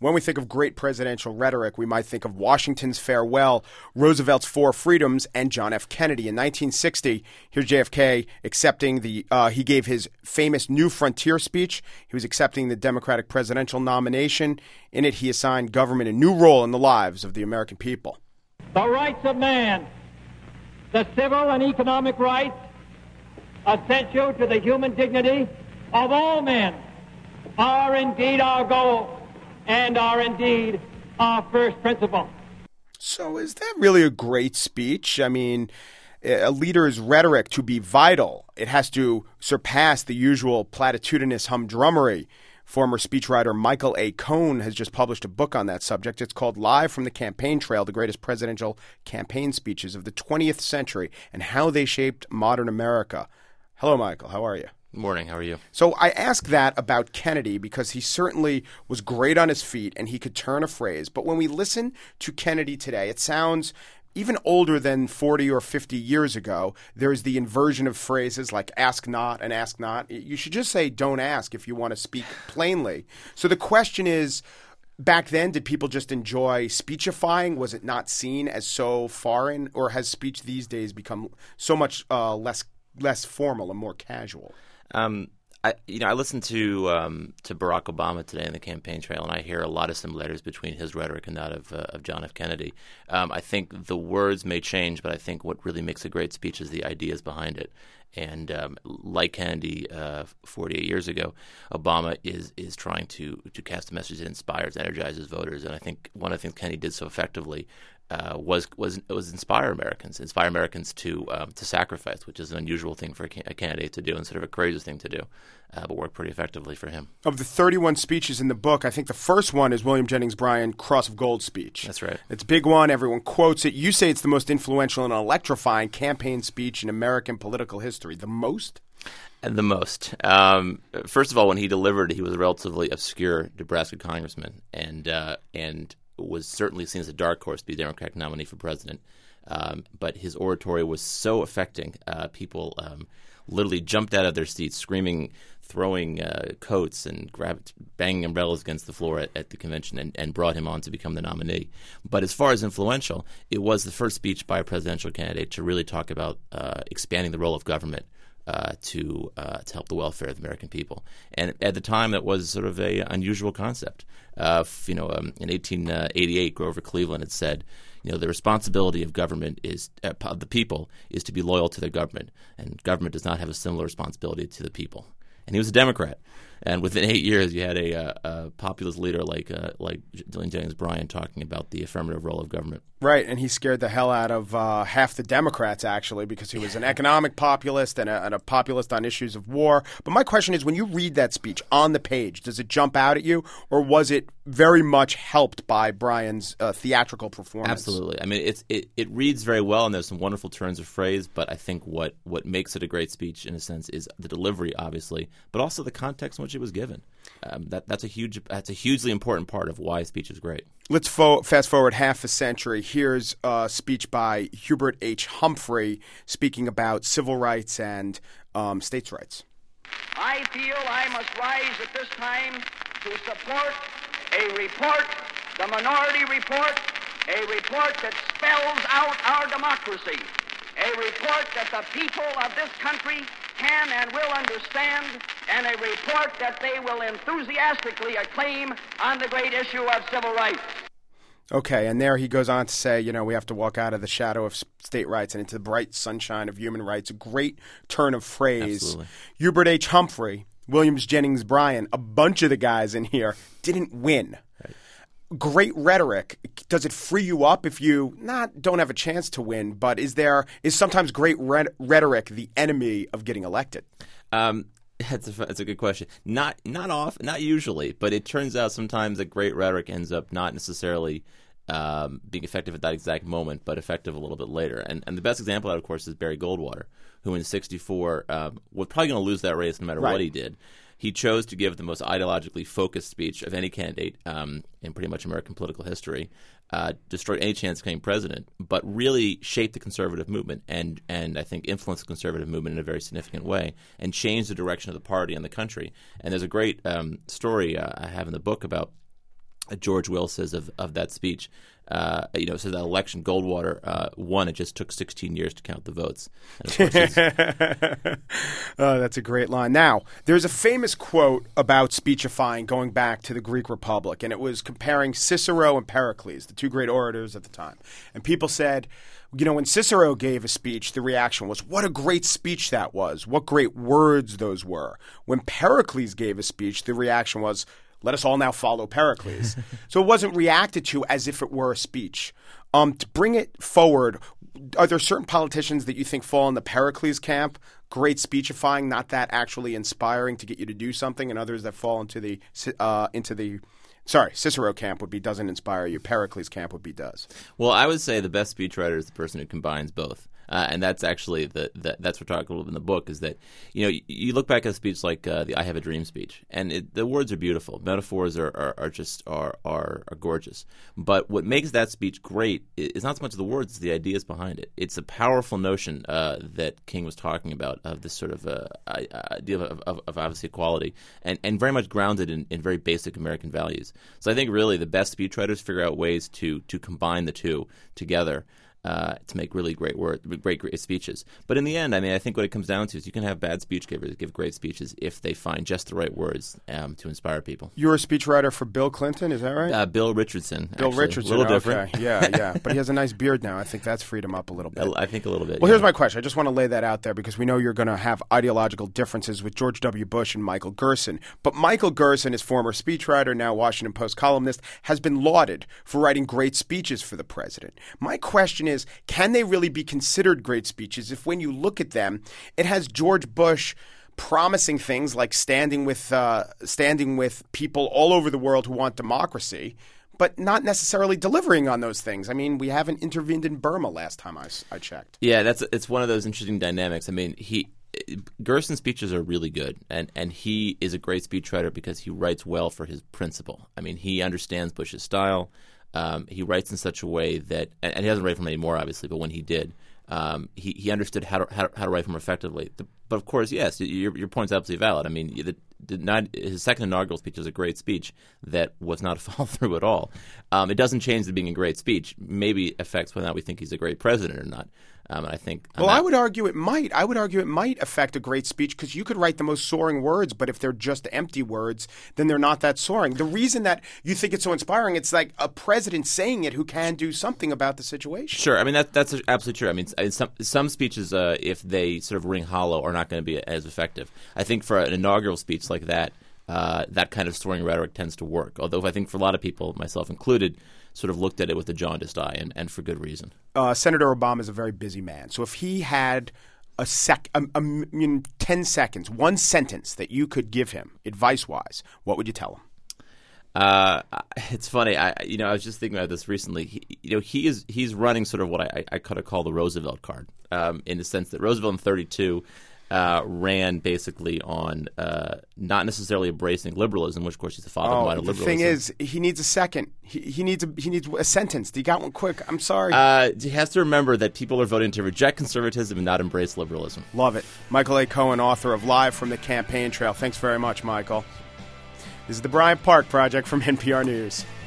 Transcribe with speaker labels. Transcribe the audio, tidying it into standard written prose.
Speaker 1: When we think of great presidential rhetoric, we might think of Washington's farewell, Roosevelt's Four Freedoms, and John F. Kennedy. In 1960, here's JFK accepting he gave his famous New Frontier speech. He was accepting the Democratic presidential nomination. In it, he assigned government a new role in the lives of the American people.
Speaker 2: The rights of man, the civil and economic rights essential to the human dignity of all men, are indeed our goal and are indeed our first principle.
Speaker 1: So is that really a great speech? I mean, a leader's rhetoric, to be vital, it has to surpass the usual platitudinous humdrummery. Former speechwriter Michael A. Cohen has just published a book on that subject. It's called Live from the Campaign Trail, the greatest presidential campaign speeches of the 20th century and how they shaped modern America. Hello, Michael. How are you?
Speaker 3: Morning. How are you?
Speaker 1: So I ask that about Kennedy because he certainly was great on his feet and he could turn a phrase. But when we listen to Kennedy today, it sounds even older than 40 or 50 years ago. There's the inversion of phrases like ask not and ask not. You should just say don't ask if you want to speak plainly. So the question is, back then, did people just enjoy speechifying? Was it not seen as so foreign? Or has speech these days become so much less formal and more casual?
Speaker 3: I listened to Barack Obama today in the campaign trail, and I hear a lot of similarities between his rhetoric and that of John F. Kennedy. I think the words may change, but I think what really makes a great speech is the ideas behind it. And like Kennedy 48 years ago, Obama is trying to cast a message that inspires, energizes voters. And I think one of the things Kennedy did so effectively was inspire Americans to sacrifice, which is an unusual thing for a candidate to do and sort of a courageous thing to do, but worked pretty effectively for him.
Speaker 1: Of the 31 speeches in the book, I think the first one is William Jennings Bryan Cross of Gold speech.
Speaker 3: That's right.
Speaker 1: It's a big one. Everyone quotes it. You say it's the most influential and electrifying campaign speech in American political history. The most?
Speaker 3: The most. First of all, when he delivered, he was a relatively obscure Nebraska congressman, and was certainly seen as a dark horse to be the Democratic nominee for president. But his oratory was so affecting. People literally jumped out of their seats, screaming, throwing coats and banging umbrellas against the floor at the convention and brought him on to become the nominee. But as far as influential, it was the first speech by a presidential candidate to really talk about expanding the role of government to help the welfare of the American people. And at the time, that was sort of an unusual concept. In 1888, Grover Cleveland had said, the responsibility of government of the people is to be loyal to their government, and government does not have a similar responsibility to the people. And he was a Democrat. And within 8 years, you had a populist leader like William Jennings Bryan talking about the affirmative role of government.
Speaker 1: Right, and he scared the hell out of half the Democrats, actually, because he was an economic populist and a populist on issues of war. But my question is, when you read that speech on the page, does it jump out at you, or was it very much helped by Bryan's theatrical performance?
Speaker 3: Absolutely. I mean, it reads very well, and there's some wonderful turns of phrase, but I think what makes it a great speech, in a sense, is the delivery, obviously, but also the context in which it was given. That's a hugely important part of why a speech is great.
Speaker 1: Let's fast forward half a century. Here's a speech by Hubert H. Humphrey speaking about civil rights and states' rights.
Speaker 4: I feel I must rise at this time to support a report, the Minority Report, a report that spells out our democracy, a report that the people of this country can and will understand, and a report that they will enthusiastically acclaim on the great issue of civil rights.
Speaker 1: Okay, and there he goes on to say, we have to walk out of the shadow of state rights and into the bright sunshine of human rights. A great turn of phrase.
Speaker 3: Absolutely.
Speaker 1: Hubert H. Humphrey, William Jennings Bryan, a bunch of the guys in here didn't win.
Speaker 3: Right.
Speaker 1: Great rhetoric. Does it free you up if you don't have a chance to win? But is sometimes great rhetoric the enemy of getting elected?
Speaker 3: That's a good question. Not usually, but it turns out sometimes that great rhetoric ends up not necessarily being effective at that exact moment, but effective a little bit later. And the best example of that, of course, is Barry Goldwater, who in '64 was probably going to lose that race no matter what he did. He chose to give the most ideologically focused speech of any candidate in pretty much American political history, destroyed any chance of becoming president, but really shaped the conservative movement and I think influenced the conservative movement in a very significant way and changed the direction of the party and the country. And there's a great story I have in the book about George Will says of that speech. So that election, Goldwater won. It just took 16 years to count the votes. And of course
Speaker 1: oh, that's a great line. Now, there's a famous quote about speechifying going back to the Greek Republic, and it was comparing Cicero and Pericles, the two great orators at the time. And people said, when Cicero gave a speech, the reaction was, what a great speech that was. What great words those were. When Pericles gave a speech, the reaction was, let us all now follow Pericles. So it wasn't reacted to as if it were a speech. To bring it forward, are there certain politicians that you think fall in the Pericles camp? Great speechifying, not that actually inspiring to get you to do something, and others that fall into the Cicero camp would be doesn't inspire you. Pericles camp would be does.
Speaker 3: Well, I would say the best speechwriter is the person who combines both. And that's actually that's what we're talking about in the book is that, you look back at a speech like the I Have a Dream speech, and the words are beautiful. Metaphors are gorgeous. But what makes that speech great is not so much the words, it's the ideas behind it. It's a powerful notion that King was talking about of this sort of idea of obviously equality and very much grounded in very basic American values. So I think really the best speechwriters figure out ways to combine the two together. To make really great speeches. But in the end, I think what it comes down to is you can have bad speech givers give great speeches if they find just the right words to inspire people.
Speaker 1: You're a speechwriter for Bill Clinton, is that right?
Speaker 3: Bill Richardson.
Speaker 1: Bill Richardson,
Speaker 3: a little different.
Speaker 1: Okay. Yeah. But he has a nice beard now. I think that's freed him up a little bit.
Speaker 3: I think a little bit.
Speaker 1: Well, here's my question. I just want to lay that out there because we know you're going to have ideological differences with George W. Bush and Michael Gerson. But Michael Gerson, his former speechwriter, now Washington Post columnist, has been lauded for writing great speeches for the president. My question is, can they really be considered great speeches if when you look at them, it has George Bush promising things like standing with people all over the world who want democracy, but not necessarily delivering on those things. We haven't intervened in Burma last time I checked.
Speaker 3: Yeah, it's one of those interesting dynamics. Gerson's speeches are really good, and he is a great speechwriter because he writes well for his principle. He understands Bush's style. He writes in such a way that, and he doesn't write from anymore, obviously, but when he did, he understood how to write from effectively. But of course, yes, your point's absolutely valid. His second inaugural speech is a great speech that was not a follow through at all. It doesn't change the being a great speech. Maybe affects whether or not we think he's a great president or not. I think.
Speaker 1: I would argue it might. I would argue it might affect a great speech because you could write the most soaring words, but if they're just empty words, then they're not that soaring. The reason that you think it's so inspiring, it's like a president saying it who can do something about the situation.
Speaker 3: Sure. That's absolutely true. Some speeches, if they sort of ring hollow, are not going to be as effective. I think for an inaugural speech like that, that kind of soaring rhetoric tends to work. Although I think for a lot of people, myself included, sort of looked at it with a jaundiced eye, and for good reason.
Speaker 1: Senator Obama is a very busy man. So if he had 10 seconds, one sentence that you could give him advice-wise, what would you tell him?
Speaker 3: It's funny. I was just thinking about this recently. He's running sort of what I kind of call the Roosevelt card, in the sense that Roosevelt in 1932 ran basically on not necessarily embracing liberalism, which of course he's the father of modern liberalism.
Speaker 1: The thing is, he needs a second. He needs a sentence. You got one quick. I'm sorry.
Speaker 3: He has to remember that people are voting to reject conservatism and not embrace liberalism.
Speaker 1: Love it. Michael A. Cohen, author of Live from the Campaign Trail. Thanks very much, Michael. This is the Bryant Park Project from NPR News.